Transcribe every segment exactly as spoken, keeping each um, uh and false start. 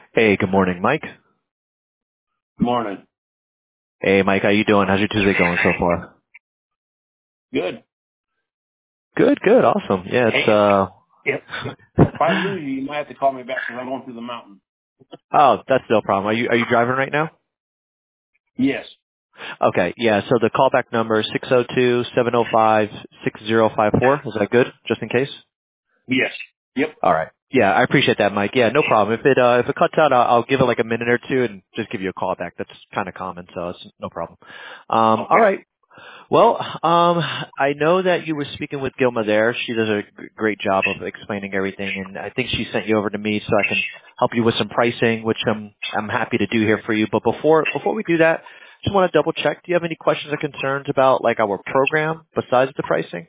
Hey, good morning, Mike. Good morning. Hey, Mike, how you doing? How's your Tuesday going so far? Good. Good, good, awesome. Yeah, it's Hey, uh. if if I lose you, you might have to call me back because I'm going through the mountain. Oh, that's no problem. Are you are you driving right now? Yes. Okay, yeah. So the callback number is six zero two seven zero five six zero five four. Is that good? Just in case. Yes. Yep. All right. Yeah, I appreciate that, Mike. Yeah, no problem. If it uh if it cuts out, I'll, I'll give it like a minute or two and just give you a call back. That's kind of common, so it's no problem. Um. All Okay. right. Well, um, I know that you were speaking with Gilma there. She does a g- great job of explaining everything, and I think she sent you over to me so I can help you with some pricing, which I'm I'm happy to do here for you. But before before we do that, just want to double check. Do you have any questions or concerns about like our program besides the pricing?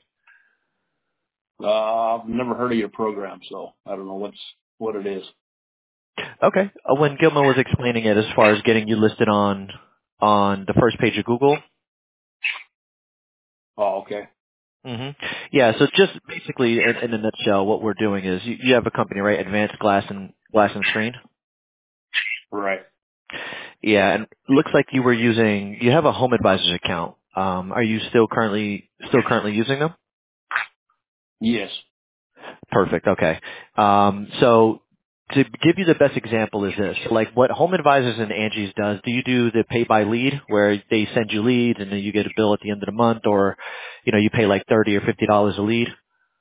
Uh, I've never heard of your program, so I don't know what's what it is. Okay. Uh, When Gilma was explaining it, as far as getting you listed on on the first page of Google. Oh, okay. hmm Yeah, so just basically in, in a nutshell, what we're doing is you, you have a company, right? Advanced Glass and Glass and Screen. Right. Yeah, and it looks like you were using, you have a Home Advisors account. Um, are you still currently, still currently using them? Yes. Perfect. Okay. Um, so to give you the best example is this, like what Home Advisors and Angie's does, do you do the pay by lead where they send you leads and then you get a bill at the end of the month, or, you know, you pay like thirty or fifty dollars a lead?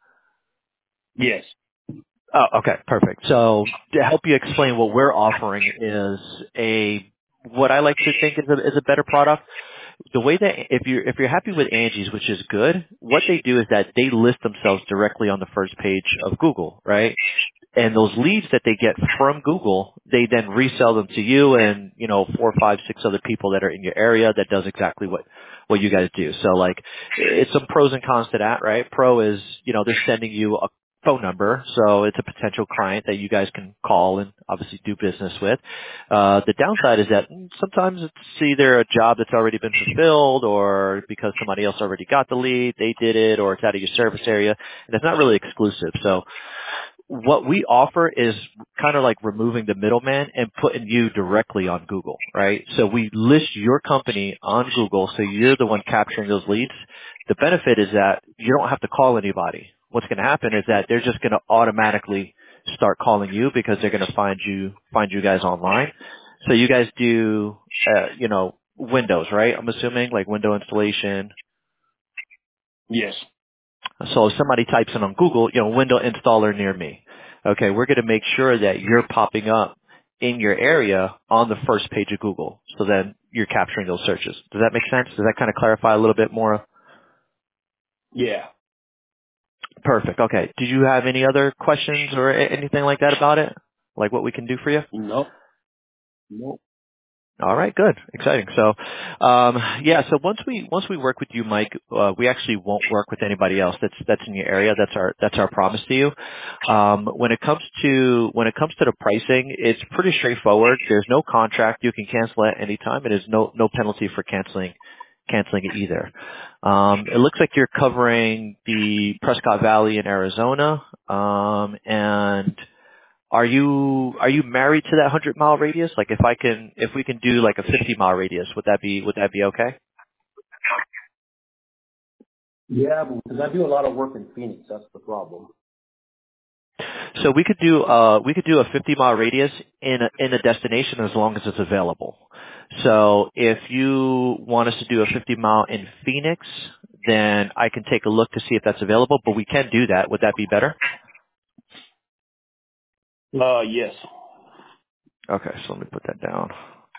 Yes. Oh, okay, perfect. So to help you explain what we're offering is a, what I like to think is a, is a better product. The way that if you're if you're happy with Angie's, which is good, what they do is that they list themselves directly on the first page of Google, right? And those leads that they get from Google, they then resell them to you and, you know, four, five, six other people that are in your area that does exactly what, what you guys do. So like, it's some pros and cons to that, right? Pro is, you know, they're sending you a phone number, so it's a potential client that you guys can call and obviously do business with. Uh, the downside is that mm, sometimes it's either a job that's already been fulfilled or because somebody else already got the lead, they did it, or it's out of your service area, and it's not really exclusive. So what we offer is kind of like removing the middleman and putting you directly on Google, right? So we list your company on Google, so you're the one capturing those leads. The benefit is that you don't have to call anybody. What's going to happen is that they're just going to automatically start calling you because they're going to find you find you guys online. So you guys do, uh, you know, Windows, right? I'm assuming like window installation. Yes. So if somebody types in on Google, you know, window installer near me. Okay, we're going to make sure that you're popping up in your area on the first page of Google. So then you're capturing those searches. Does that make sense? Does that kind of clarify a little bit more? Yeah. Perfect. Okay. Did you have any other questions or a- anything like that about it? Like what we can do for you? Nope. Nope. All right, good, exciting. So, um, yeah. So once we once we work with you, Mike, uh, we actually won't work with anybody else that's that's in your area. That's our that's our promise to you. Um, when it comes to when it comes to the pricing, it's pretty straightforward. There's no contract. You can cancel at any time. It is no no penalty for canceling canceling it either. Um, it looks like you're covering the Prescott Valley in Arizona, um, and are you are you married to that hundred mile radius? Like if I can if we can do like a fifty mile radius, would that be would that be okay? Yeah, because I do a lot of work in Phoenix. That's the problem. So we could do uh we could do a fifty mile radius in a in a destination as long as it's available. So if you want us to do a fifty mile in Phoenix, then I can take a look to see if that's available, but we can do that. Would that be better? Uh, yes. Okay, so let me put that down.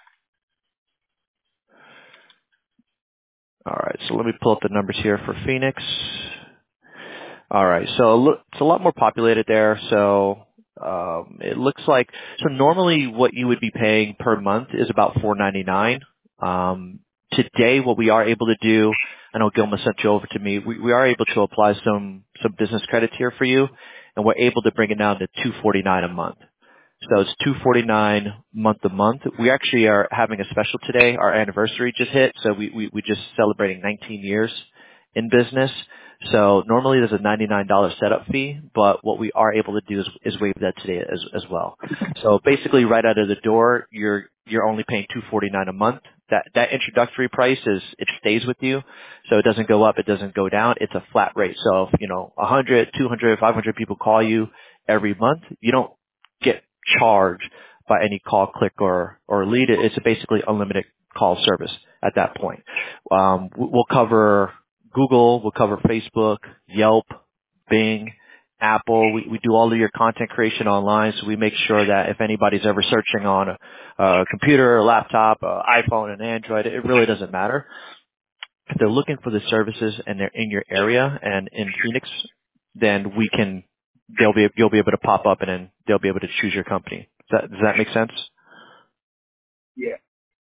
All right, so let me pull up the numbers here for Phoenix. All right. So a lo- it's a lot more populated there. So um, it looks like so normally what you would be paying per month is about four ninety nine. Um, today, what we are able to do, I know Gilma sent you over to me. We, we are able to apply some some business credits here for you, and we're able to bring it down to two forty nine a month. So it's two forty nine month to month. We actually are having a special today. Our anniversary just hit, so we we we just celebrating nineteen years in business. So normally there's a ninety-nine dollars setup fee, but what we are able to do is, is waive that today as, as well. So basically right out of the door, you're, you're only paying two hundred forty-nine dollars a month. That, that introductory price is, it stays with you. So it doesn't go up, it doesn't go down. It's a flat rate. So if, you know, one hundred, two hundred, five hundred people call you every month, you don't get charged by any call, click, or, or lead. It's a basically unlimited call service at that point. Um, we'll cover Google, we'll cover Facebook, Yelp, Bing, Apple. We, we do all of your content creation online, so we make sure that if anybody's ever searching on a, a computer, a laptop, a iPhone, and Android, it really doesn't matter. If they're looking for the services and they're in your area and in Phoenix, then we can, they'll be, you'll be able to pop up and then they'll be able to choose your company. Does that, does that make sense? Yeah.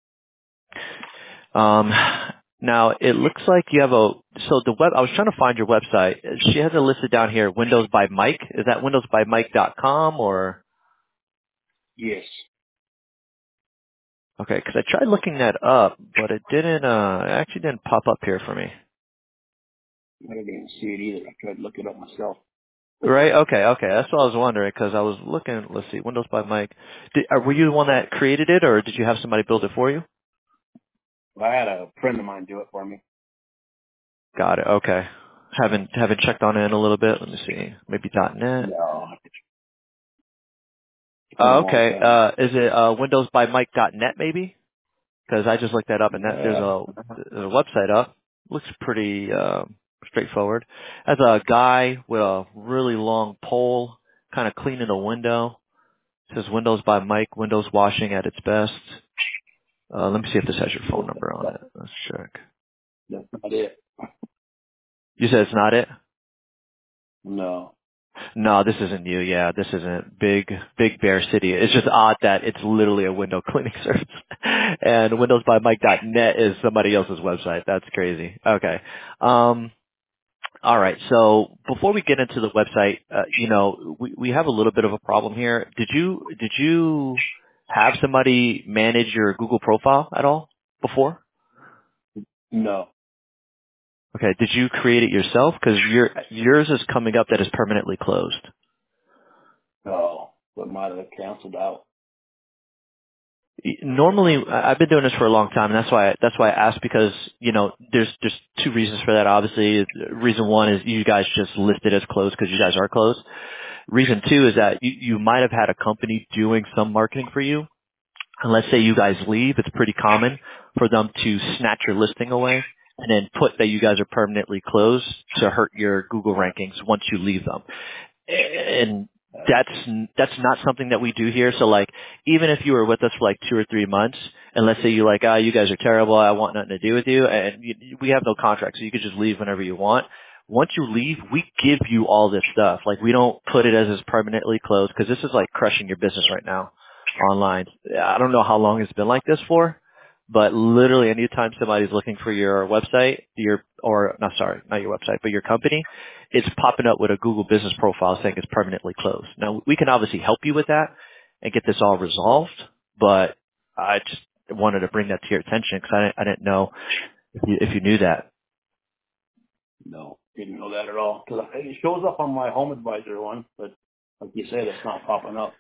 Um, now it looks like you have a, so the web, I was trying to find your website. She has it listed down here, Windows by Mike. Is that windows by mike dot com or? Yes. Okay, because I tried looking that up, but it didn't, uh, it actually didn't pop up here for me. I didn't even see it either. I tried to look it up myself. Right? Okay, okay. That's what I was wondering because I was looking, let's see, Windows by Mike. Did, uh, were you the one that created it or did you have somebody build it for you? Well, I had a friend of mine do it for me. Got it. Okay. Haven't, haven't checked on it in a little bit. Let me see. Maybe .net. No. It's been a Uh, long okay. time. Uh, is it, uh, windows by mike dot net maybe? Because I just looked that up and that there's Uh, a, there's a website up. Looks pretty, um, straightforward. As a guy with a really long pole, kind of cleaning a window. It says Windows by Mike, Windows washing at its best. Uh, let me see if this has your phone number on it. Let's check. that's not it. You said it's not it? No. No, this isn't you. Yeah, this isn't Big Big Bear City. It's just odd that it's literally a window cleaning service. And windows by mike dot net is somebody else's website. That's crazy. Okay. Um, all right. So before we get into the website, uh, you know, we, we have a little bit of a problem here. Did you did you have somebody manage your Google profile at all before? No. Okay. Did you create it yourself? Because your yours is coming up that is permanently closed. No. But might have canceled out. Normally, I- I've been doing this for a long time, and that's why that's why I asked because you know there's there's two reasons for that. Obviously, reason one is you guys just listed as closed because you guys are closed. Reason two is that you, you might have had a company doing some marketing for you, and let's say you guys leave. It's pretty common for them to snatch your listing away and then put that you guys are permanently closed to hurt your Google rankings once you leave them. And that's that's not something that we do here. So like, even if you were with us for like two or three months, and let's say you're like, ah, you guys are terrible, I want nothing to do with you, and you, we have no contract, so you could just leave whenever you want. Once you leave, we give you all this stuff. Like, we don't put it as it's permanently closed because this is like crushing your business right now online. I don't know how long it's been like this for, but literally anytime somebody's looking for your website, your or not sorry, not your website, but your company, it's popping up with a Google business profile saying it's permanently closed. Now, we can obviously help you with that and get this all resolved, but I just wanted to bring that to your attention because I didn't, I didn't know if you, if you knew that. No. Didn't know that at all. Cause it shows up on my home advisor one, but like you said, it's not popping up.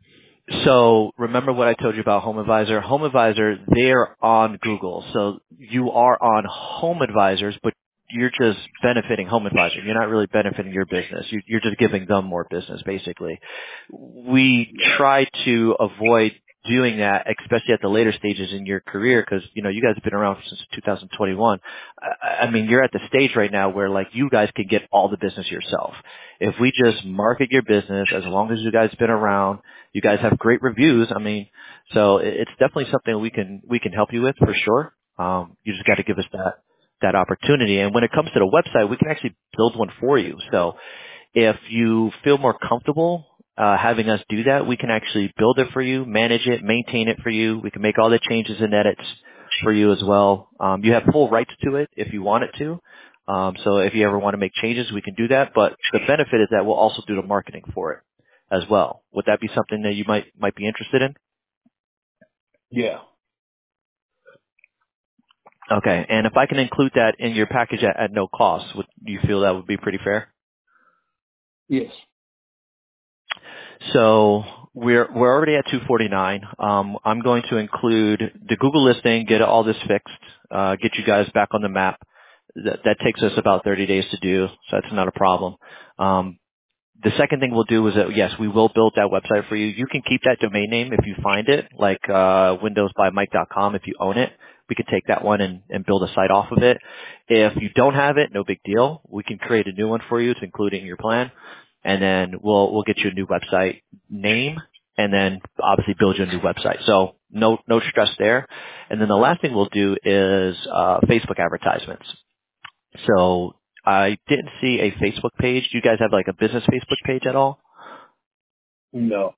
So remember what I told you about Home Advisor? Home Advisor, they're on Google. So you are on Home Advisors, but you're just benefiting Home Advisor. You're not really benefiting your business. You- You're just giving them more business, basically. We Yeah. try to avoid doing that, especially at the later stages in your career, because, you know, you guys have been around since two thousand twenty-one. I I mean, you're at the stage right now where, like, you guys can get all the business yourself. If we just market your business, as long as you guys have been around, you guys have great reviews. I mean, so it- it's definitely something we can we can help you with for sure. Um, you just got to give us that that opportunity. And when it comes to the website, we can actually build one for you. So if you feel more comfortable uh, having us do that, we can actually build it for you, manage it, maintain it for you. We can make all the changes and edits for you as well. Um, you have full rights to it if you want it to. Um, so if you ever want to make changes, we can do that. But the benefit is that we'll also do the marketing for it as well. Would that be something that you might might be interested in? Yeah. Okay. And if I can include that in your package at, at no cost, would you feel that would be pretty fair? Yes. So we're we're already at two forty-nine. Um, I'm going to include the Google listing, get all this fixed, uh, get you guys back on the map. That, that takes us about thirty days to do, so that's not a problem. Um, the second thing we'll do is that, yes, we will build that website for you. You can keep that domain name if you find it, like uh, windows by mike dot com if you own it. We can take that one and, and build a site off of it. If you don't have it, no big deal. We can create a new one for you to include it in your plan. And then we'll we'll get you a new website name and then obviously build you a new website. So no no stress there. And then the last thing we'll do is uh, Facebook advertisements. So I didn't see a Facebook page. Do you guys have like a business Facebook page at all? No.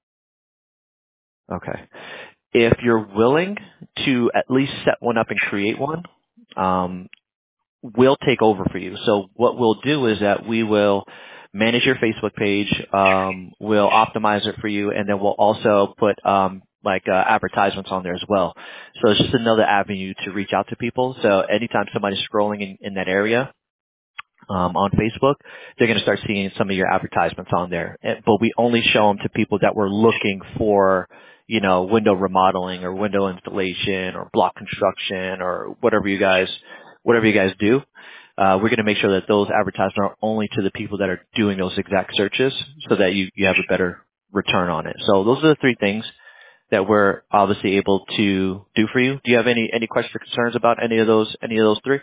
Okay. If you're willing to at least set one up and create one, um, we'll take over for you. So what we'll do is that we will manage your Facebook page, um, we'll optimize it for you, and then we'll also put um, like uh, advertisements on there as well. So it's just another avenue to reach out to people. So anytime somebody's scrolling in, in that area, um, on Facebook, they're going to start seeing some of your advertisements on there. Eh, But we only show them to people that were looking for, you know, window remodeling or window installation or block construction or whatever you guys, whatever you guys do. Uh, we're going to make sure that those advertisements are only to the people that are doing those exact searches so that you, you have a better return on it. So those are the three things that we're obviously able to do for you. Do you have any, any questions or concerns about any of those, any of those three?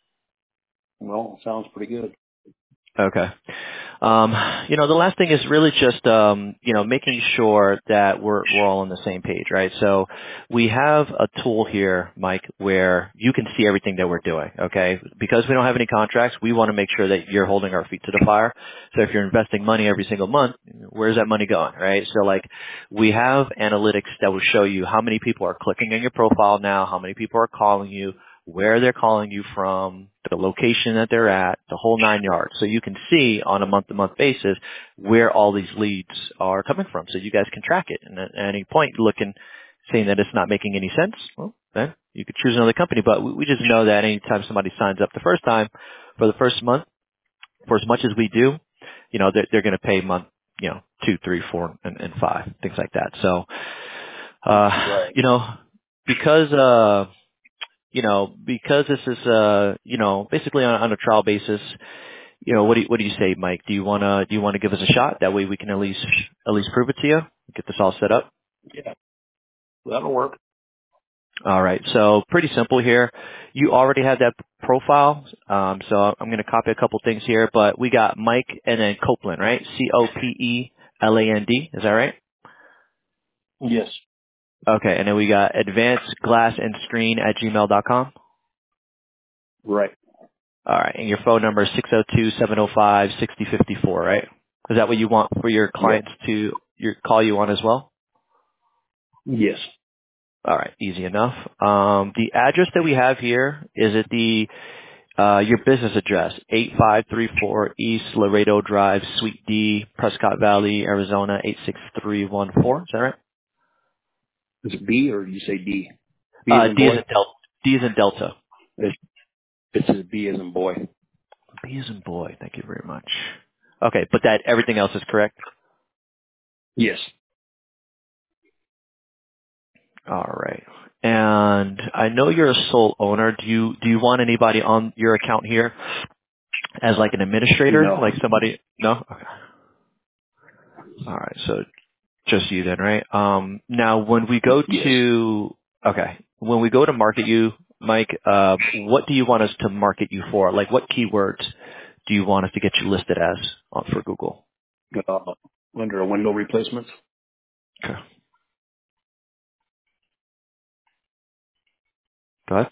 Well, sounds pretty good. Okay. Um, you know, the last thing is really just, um, you know, making sure that we're, we're all on the same page, right? So we have a tool here, Mike, where you can see everything that we're doing, okay? Because we don't have any contracts, we want to make sure that you're holding our feet to the fire. So if you're investing money every single month, where's that money going, right? So like, we have analytics that will show you how many people are clicking on your profile now, how many people are calling you, where they're calling you from, the location that they're at, the whole nine yards. So you can see on a month-to-month basis where all these leads are coming from. So you guys can track it. And at any point you're looking, saying that it's not making any sense, well, then you could choose another company. But we we just know that anytime somebody signs up the first time for the first month, for as much as we do, you know, they're, they're going to pay month, you know, two, three, four, and, and five, things like that. So, uh, Right. you know, because, uh, you know, because this is, uh, you know, basically on, on a trial basis, you know, what do you, what do you say, Mike? Do you want to, do you want to give us a shot? That way we can at least, at least prove it to you, get this all set up. Yeah. That'll work. All right. So pretty simple here. You already have that profile. Um, so I'm going to copy a couple things here, but we got Mike and then Copeland, right? C O P E L A N D. Is that right? Yes. Okay. And then we got advanced glass and screen at gmail dot com. Right. All right. And your phone number is six oh two, seven oh five, six oh five four, right? Is that what you want for your Yes. clients to your, call you on as well? Yes. All right. Easy enough. Um, the address that we have here, is it the, uh, your business address, eight five three four East Laredo Drive, Suite D, Prescott Valley, Arizona, eight six three one four. Is that right? Is it B or did you say D? B as Uh, in D is boy? in Delta. D is in Delta. It, it says B as in boy. B is in boy. Thank you very much. Okay. But that, everything else is correct? Yes. All right. And I know you're a sole owner. Do you do you want anybody on your account here as like an administrator, No. like somebody? No. Okay. All right. So just you then, right? Um, now, when we go Yes. to okay, when we go to market you, Mike, uh, what do you want us to market you for? Like, what keywords do you want us to get you listed as on for Google? Uh, under a window replacements. Okay. Go ahead.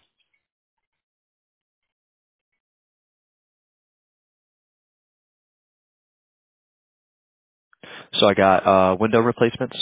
So I got uh, window replacements.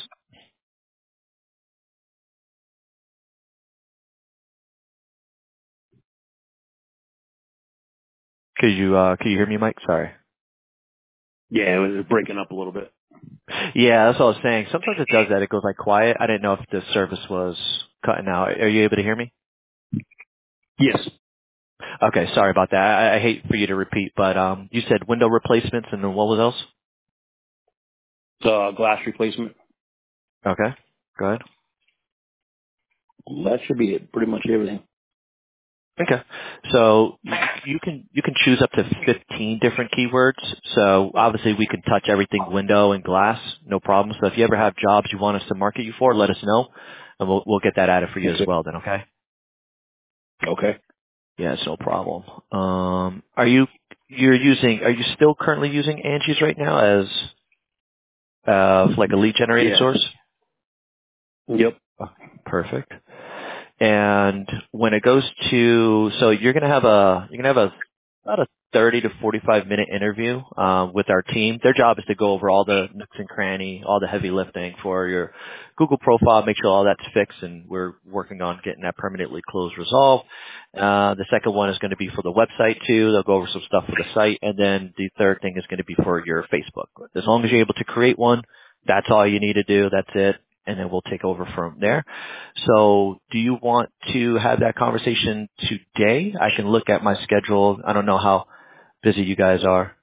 Could you uh, could you hear me, Mike? Sorry. Yeah, it was breaking up a little bit. Yeah, that's what I was saying. Sometimes it does that. It goes like quiet. I didn't know if the service was cutting out. Are you able to hear me? Yes. Okay, sorry about that. I, I hate for you to repeat, but um, you said window replacements, and then what was else? Uh, glass replacement. Okay, go ahead. That should be it. Pretty much everything. Okay. So you you can you can choose up to fifteen different keywords. So obviously we can touch everything window and glass, no problem. So if you ever have jobs you want us to market you for, let us know, and we'll we'll get that added for you as Okay. well. Then, okay? Okay. Yeah, it's no problem. Um, are you you're using? Are you still currently using Angie's right now as uh like a lead generating Yeah. source? Yep. Oh, perfect. And when it goes to, so you're going to have a, you're going to have a, about a thirty to forty-five minute interview, um, with our team. Their job is to go over all the nooks and cranny, all the heavy lifting for your Google profile, make sure all that's fixed, and we're working on getting that permanently closed resolved. Uh, the second one is going to be for the website too. They'll go over some stuff for the site. And then the third thing is going to be for your Facebook. As long as you're able to create one, that's all you need to do. That's it. And then we'll take over from there. So do you want to have that conversation today? I can look at my schedule. I don't know how busy you guys are.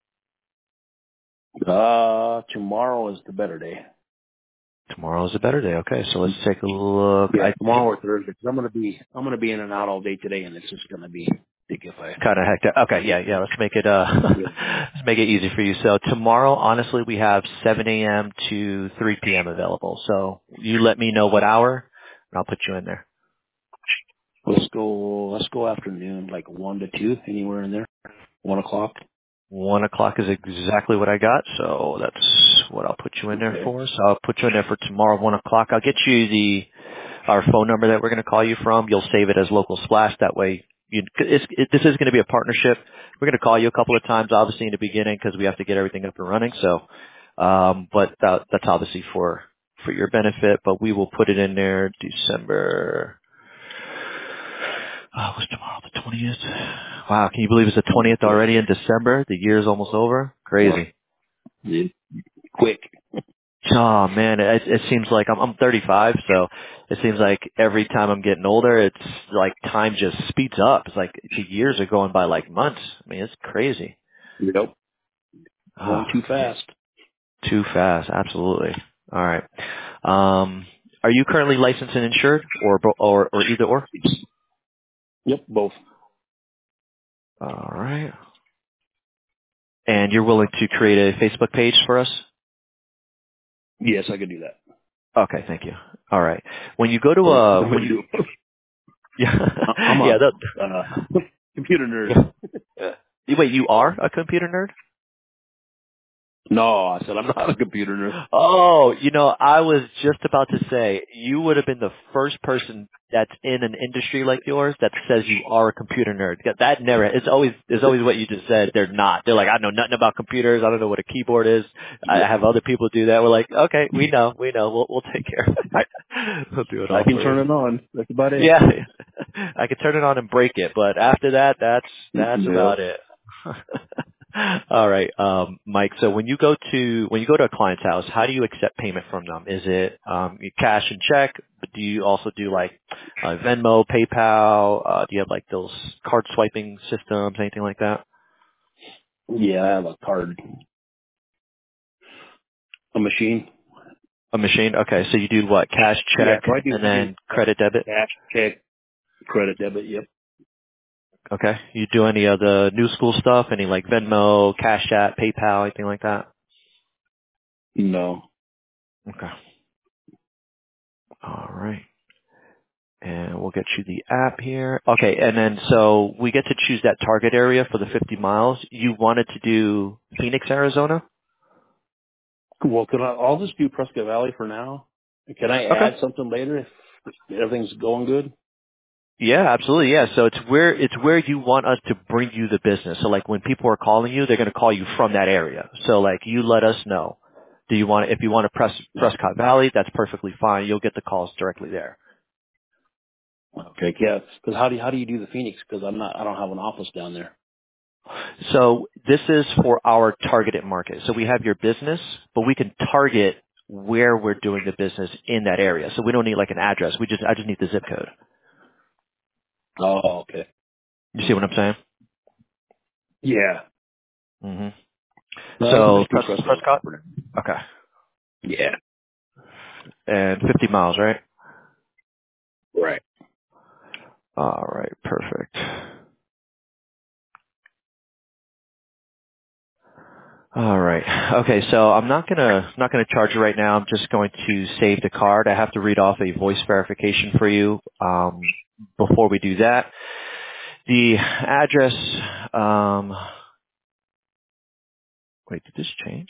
Uh, tomorrow is the better day. Tomorrow is a better day. Okay, so let's take a look. Yeah, I tomorrow or Thursday. 'Cause I'm gonna be I'm gonna be in and out all day today, and it's just gonna be big if I. kind of hectic. Okay, yeah, yeah. Let's make it uh, Yeah. let's make it easy for you. So tomorrow, honestly, we have seven a.m. to three p.m. available. So you let me know what hour, and I'll put you in there. Let's go. Let's go afternoon, like one to two, anywhere in there. One o'clock. One o'clock is exactly what I got, so that's what I'll put you in there Okay. for. So I'll put you in there for tomorrow, one o'clock. I'll get you the our phone number that we're going to call you from. You'll save it as local splash. That way, you, it's, it, this is going to be a partnership. We're going to call you a couple of times, obviously in the beginning, because we have to get everything up and running. So, um, but that, that's obviously for for your benefit. But we will put it in there December. Oh, what's tomorrow? The twentieth. Wow, can you believe it's the twentieth Yeah. already in December? The year's almost over. Crazy. Yeah. Quick. Oh man, it, it seems like I'm, I'm thirty-five, so it seems like every time I'm getting older, it's like time just speeds up. It's like the years are going by like months. I mean, it's crazy. Nope. Oh, Going too man, fast. too fast. Absolutely. All right. Um, are you currently licensed and insured, or bo- or or either or? Yep. Both. All right. And you're willing to create a Facebook page for us? Yes, I could do that. Okay, thank you. All right. When you go to What uh do when I you do? yeah I'm yeah a that, uh, computer nerd. yeah. Wait, you are a computer nerd? No, I said I'm not a computer nerd. Oh, you know, I was just about to say you would have been the first person that's in an industry like yours that says you are a computer nerd. That that never. It's always it's always what you just said. They're not. They're like, I know nothing about computers. I don't know what a keyboard is. I have other people do that. We're like, okay, we know, we know. We'll we'll take care of I it. We'll do it I all can for you. turn it on. That's about it. Yeah, I could turn it on and break it, but after that, that's that's Yep. about it. All right, um, Mike. So when you go to when you go to a client's house, how do you accept payment from them? Is it um, you cash and check? But do you also do like uh, Venmo, PayPal? Uh, do you have like those card swiping systems, anything like that? Yeah, I have a card, a machine. A machine. Okay, so you do what? Cash, Yeah, check, so I do and I do then credit, debit. cash, check, credit, debit. Yep. Okay. You do any of the new school stuff? Any like Venmo, Cash App, PayPal, anything like that? No. Okay. All right. And we'll get you the app here. Okay, and then so we get to choose that target area for the fifty miles. You wanted to do Phoenix, Arizona? Well, could I? I'll just do Prescott Valley for now. Can I Okay. add something later if everything's going good? Yeah, absolutely. Yeah. So it's where it's where you want us to bring you the business. So like when people are calling you, they're going to call you from that area. So like you let us know. Do you want if you want to press Prescott Valley? That's perfectly fine. You'll get the calls directly there. Okay, yeah. Because how do you, how do you do the Phoenix? Because I'm not. I don't have an office down there. So this is for our targeted market. So we have your business, but we can target where we're doing the business in that area. So we don't need like an address. We just I just need the zip code. Oh, okay. You see what I'm saying? Yeah. hmm No, I So, I do Pres- trust the Prescott? operator. Okay. Yeah. And fifty miles, right? Right. All right, perfect. All right. Okay, so I'm not gonna not gonna charge you right now. I'm just going to save the card. I have to read off a voice verification for you. Um, before we do that, the address. Um, wait, did this change?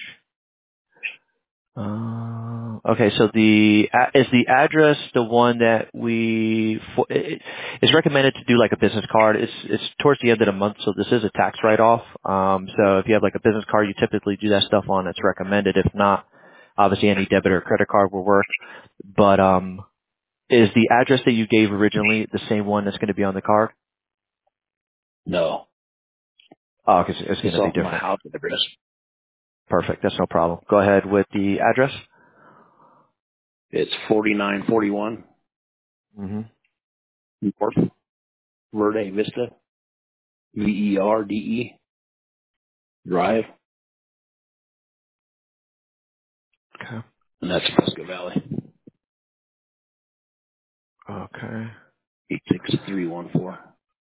Uh, okay, so the a- is the address the one that we for, it, it's recommended to do like a business card. It's it's towards the end of the month, so this is a tax write off. Um, so if you have like a business card, you typically do that stuff on. It's recommended. If not, obviously any debit or credit card will work. But um, is the address that you gave originally the same one that's going to be on the card? No. Oh, because it's going It's to be off my different. house address. Perfect. That's no problem. Go ahead with the address. It's forty-nine forty-one Mm-hmm. North Verde Vista, V E R D E Drive, Okay. and that's Fresca Valley. Okay. eight six three one four.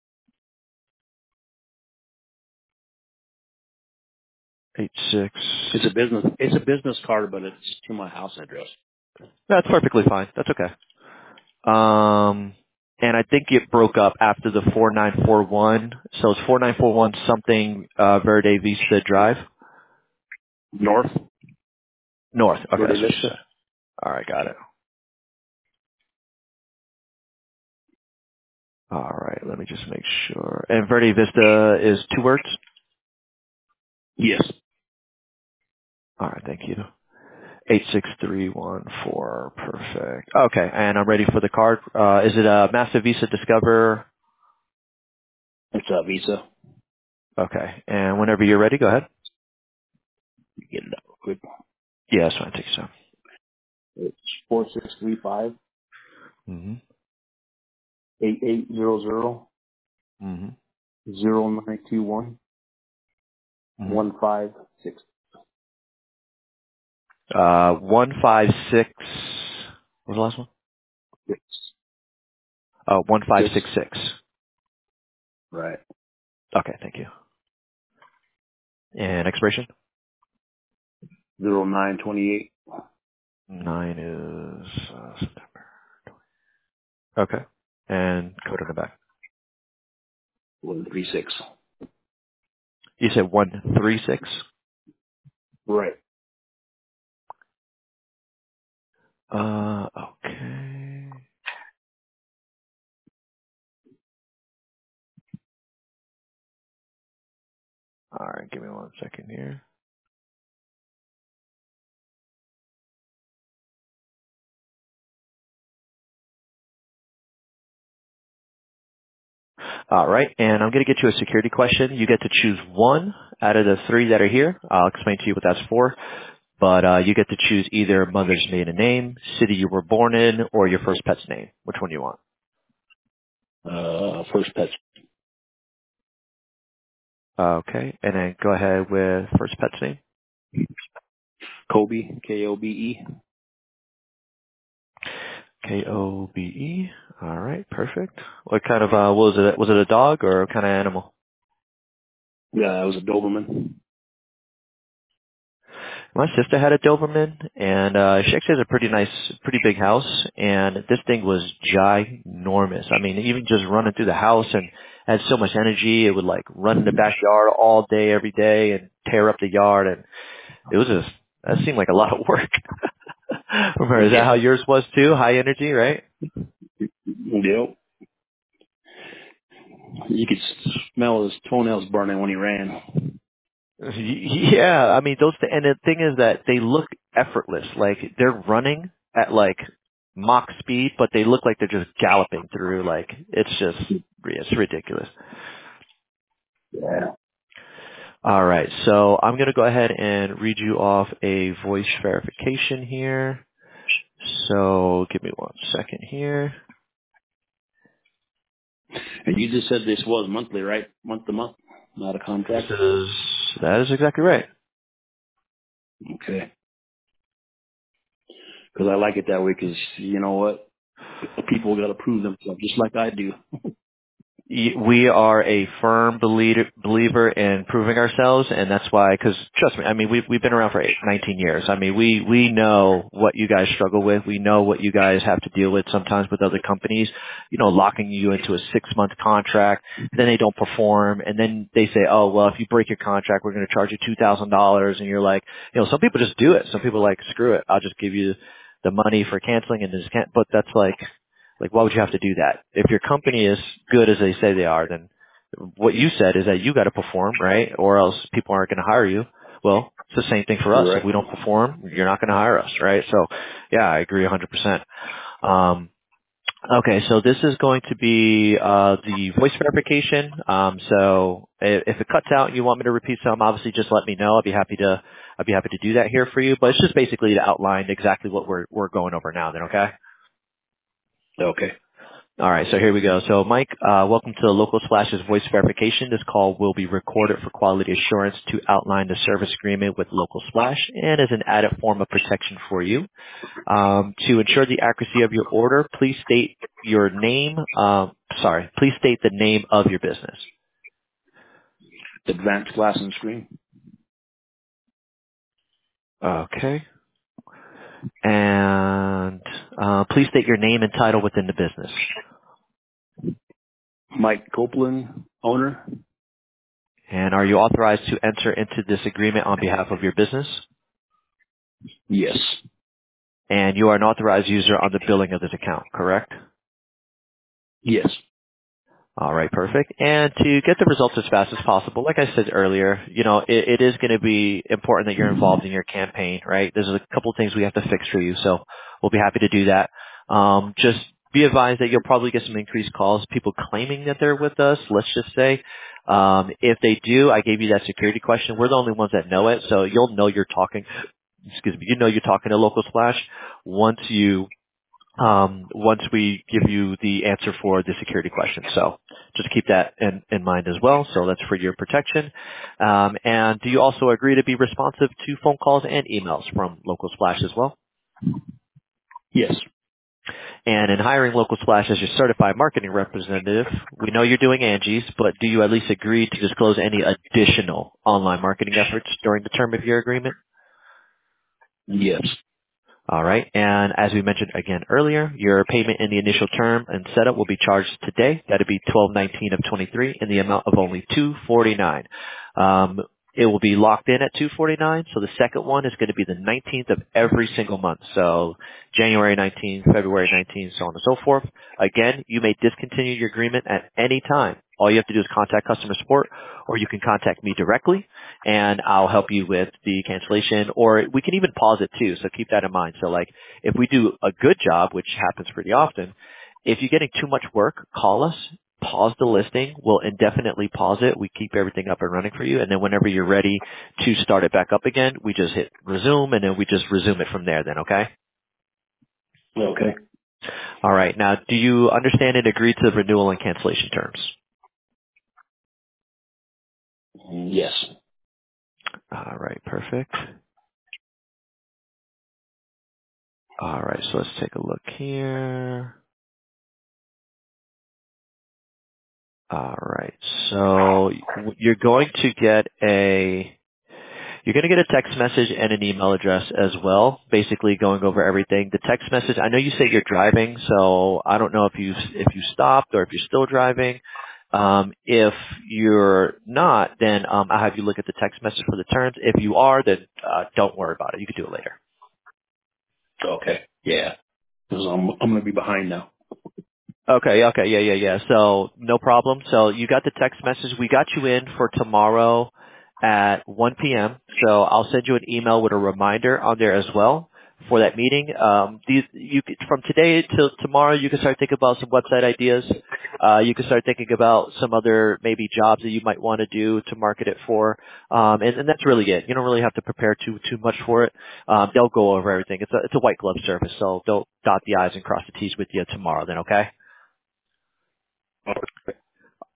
Eight six. It's a business. It's a business card, but it's to my house address. That's perfectly fine. That's okay. Um, and I think it broke up after the four nine four one. So it's four nine four one something uh, Verde Vista Drive North North. Okay, Verde that's what she Vista. said. All right, got it. All right, let me just make sure. And Verde Vista is two words. Yes. All right, thank you. Eight six three one four. Perfect. Okay, and I'm ready for the card. Uh, is it a Master Visa Discover? It's a Visa. Okay, and whenever you're ready, go ahead. Get it out real quick. Yeah, that's fine. Take your time. It's four six three five Mm-hmm. eight eight zero zero Mm-hmm. zero nine two one Mm-hmm. one five six Uh, one five six. What was the last one? six Oh, one five six. six six. Right. Okay, thank you. And expiration? Zero nine twenty eight. Nine is uh, September. Okay. And code on the back. One three six. You said one three six. Right. Uh, okay. All right, give me one second here. All right, and I'm going to get you a security question. You get to choose one out of the three that are here. I'll explain to you what that's for. But uh, you get to choose either mother's maiden name, city you were born in, or your first pet's name. Which one do you want? Uh, first pet. Okay, and then go ahead with first pet's name. Kobe. K O B E. K O B E. All right, perfect. What kind of uh, what was it? Was it a dog or what kind of animal? Yeah, that was a Doberman. My sister had a Doberman, and uh, she actually has a pretty nice, pretty big house, and this thing was ginormous. I mean, even just running through the house and had so much energy, it would like run in the backyard all day, every day, and tear up the yard, and it was just that seemed like a lot of work. Remember, is that how Yeah. yours was too? High energy, right? Yep. You could smell his toenails burning when he ran. Yeah, I mean those, and the thing is that they look effortless. Like they're running at like Mach speed, but they look like they're just galloping through. Like it's just, it's ridiculous. Yeah. All right, so I'm gonna go ahead and read you off a voice verification here. So give me one second here. You just said this was monthly, right? Month to month, not a This contract. is, that is exactly right. Okay. Because I like it that way. Because you know what, people got to prove themselves, just like I do. Y- We are a firm believer believer in proving ourselves, and that's why. Because trust me, I mean, we've we've been around for eight, nineteen years. I mean, we we know what you guys struggle with. We know what you guys have to deal with sometimes with other companies. You know, locking you into a six month contract, then they don't perform, and then they say, oh well, if you break your contract, we're going to charge you two thousand dollars, and you're like, you know, some people just do it. Some people are like, screw it, I'll just give you the money for canceling and just can't. But that's like. Like, why would you have to do that? If your company is good as they say they are, then what you said is that you got to perform, right? Or else people aren't going to hire you. Well, it's the same thing for us. If Right. we don't perform, you're not going to hire us, right? So, yeah, I agree one hundred percent. Um, okay, so this is going to be uh, the voice verification. Um, so i- if it cuts out and you want me to repeat some, obviously just let me know. I'd be happy to. I'd be happy to do that here for you. But it's just basically to outline exactly what we're we're going over now. Then, okay? Okay. All right, so here we go. So, Mike, uh, welcome to Local Splash's voice verification. This call will be recorded for quality assurance to outline the service agreement with Local Splash and as an added form of protection for you. Um, to ensure the accuracy of your order, please state your name. Um, sorry, please state the name of your business. Advanced glass and screen. Okay. And uh, please state your name and title within the business. Mike Copeland, owner. And are you authorized to enter into this agreement on behalf of your business? Yes. And you are an authorized user on the billing of this account, correct? Yes. All right, perfect. And to get the results as fast as possible, like I said earlier, you know, it, it is going to be important that you're involved in your campaign, right? There's a couple of things we have to fix for you, so we'll be happy to do that. Um, just be advised that you'll probably get some increased calls, people claiming that they're with us, let's just say. Um, if they do, I gave you that security question. We're the only ones that know it, so you'll know you're talking, excuse me, you know you're talking to Local Splash once you um, once we give you the answer for the security question. So just keep that in, in mind as well. So that's for your protection. Um, and do you also agree to be responsive to phone calls and emails from Local Splash as well? Yes. And in hiring Local Splash as your certified marketing representative, we know you're doing Angie's, but do you at least agree to disclose any additional online marketing efforts during the term of your agreement? Yes. All right. And as we mentioned again earlier, your payment in the initial term and setup will be charged today. That'll be twelve nineteen of twenty-three in the amount of only two forty-nine. Um, it will be locked in at two forty-nine. So the second one is going to be the nineteenth of every single month. So January nineteenth, February nineteenth, so on and so forth. Again, you may discontinue your agreement at any time. All you have to do is contact customer support, or you can contact me directly, and I'll help you with the cancellation, or we can even pause it too. So keep that in mind. So like if we do a good job, which happens pretty often, if you're getting too much work, call us, pause the listing. We'll indefinitely pause it. We keep everything up and running for you. And then whenever you're ready to start it back up again, we just hit resume and then we just resume it from there then, okay? Okay. All right. Now, do you understand and agree to the renewal and cancellation terms? Yes. All right. Perfect. All right. So let's take a look here. All right. So you're going to get a you're going to get a text message and an email address as well, basically going over everything. The text message, I know you say you're driving, so I don't know if you if you stopped or if you're still driving. Um, if you're not, then um, I'll have you look at the text message for the terms. If you are, then uh, don't worry about it. You can do it later. Okay. Yeah. Because I'm I'm gonna be behind now. Okay, okay, yeah, yeah, yeah. So no problem. So you got the text message. We got you in for tomorrow at one p.m. So I'll send you an email with a reminder on there as well for that meeting. Um, these, you could- from today till tomorrow, you can start thinking about some website ideas. Uh, you can start thinking about some other maybe jobs that you might want to do to market it for. Um, and, and that's really it. You don't really have to prepare too too much for it. Um, they'll go over everything. It's a it's a white glove service, so they'll dot the i's and cross the t's with you tomorrow. Then, okay.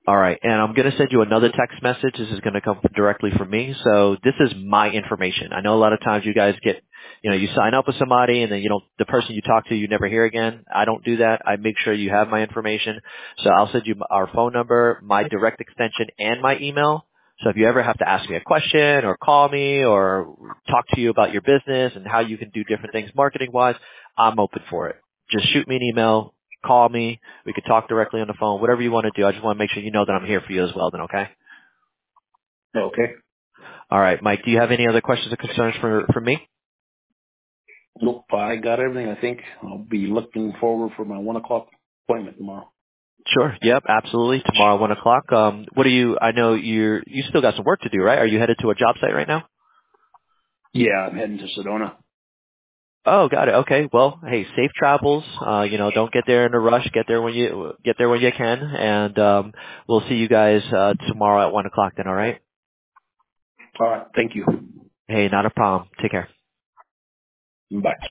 All right, and I'm going to send you another text message. This is going to come directly from me. So this is my information. I know a lot of times you guys get, you know, you sign up with somebody and then, you know, the person you talk to, you never hear again. I don't do that. I make sure you have my information. So I'll send you our phone number, my direct extension, and my email. So if you ever have to ask me a question or call me or talk to you about your business and how you can do different things marketing-wise, I'm open for it. Just shoot me an email. Call me. We could talk directly on the phone. Whatever you want to do. I just want to make sure you know that I'm here for you as well then, okay? Okay. All right, Mike, do you have any other questions or concerns for, for me? Nope, I got everything. I think I'll be looking forward for my one o'clock appointment tomorrow. Sure. Yep, absolutely. Tomorrow, one o'clock. Um, what do you, I know you're, you still got some work to do, right? Are you headed to a job site right now? Yeah, I'm heading to Sedona. Oh, got it. Okay. Well, hey, safe travels. Uh, you know, don't get there in a rush. Get there when you, get there when you can. And, um, we'll see you guys, uh, tomorrow at one o'clock then, all right? All right. Thank you. Hey, not a problem. Take care. Bye.